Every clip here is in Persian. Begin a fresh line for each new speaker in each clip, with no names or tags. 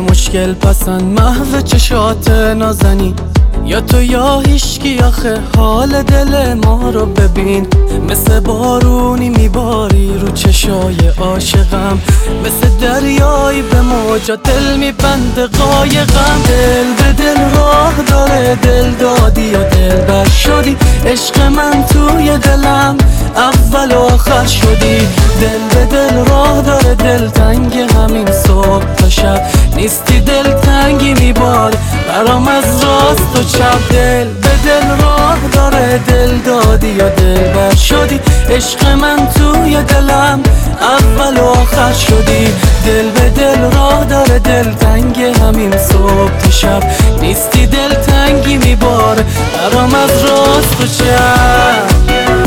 مشکل پسند محو چشات نازنی، یا تو یا هیشکی آخه حال دل ما رو ببین. مثل بارونی میباری رو چشای عاشقم، مثل دریایی به موجا دل میبنده قایقم. دل به دل راه داره، دل دادی و دل بر شدی، عشق من توی دلم اول و آخر شدی. دل به دل راه داره، دل تنگ همین صبح تا شب، نیستی دل تنگی میباره برام از راست و چپ. دل به دل راه داره، دل دادی یا دل بر شدی، عشق من توی دلم اول و آخر شدی. دل به دل راه داره، دل تنگ همین صبح تا شب، نیستی دل تنگی میباره برام از راست و چپ.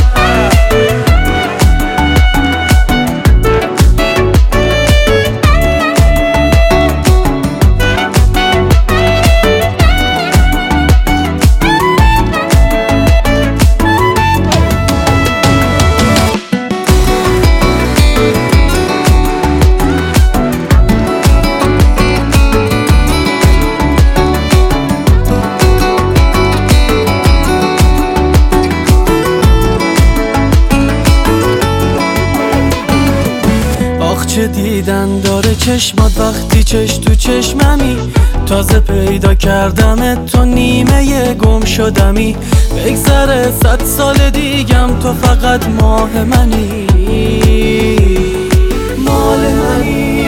چه دیدن داره چشمات وقتی چش تو چشممی، تازه پیدا کردم تو نیمه گم شدمی. بگذره 100 سال دیگم تو فقط ماه منی، مال منی.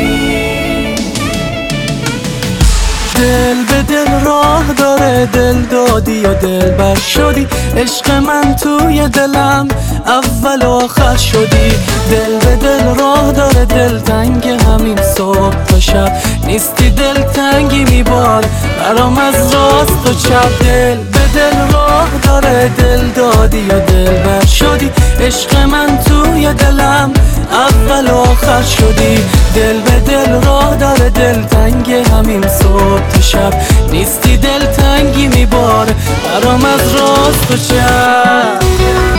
دل به دل راه داره، دل دادی و دل بر شدی، عشق من توی دلم اول و آخر شدی. دل به دل راه داره، دل تنگ همین صبح تا شب، نیستی دل تنگی میبار برام از راست و چپ. دل به دل راه داره، دل دادی و دل بر شدی، عشق من توی دلم اول و آخر شدی. دل به دل راه داره، دل تنگ همین صبح تا شب، نیستی دل تنگی میباره برام از راست و چپ.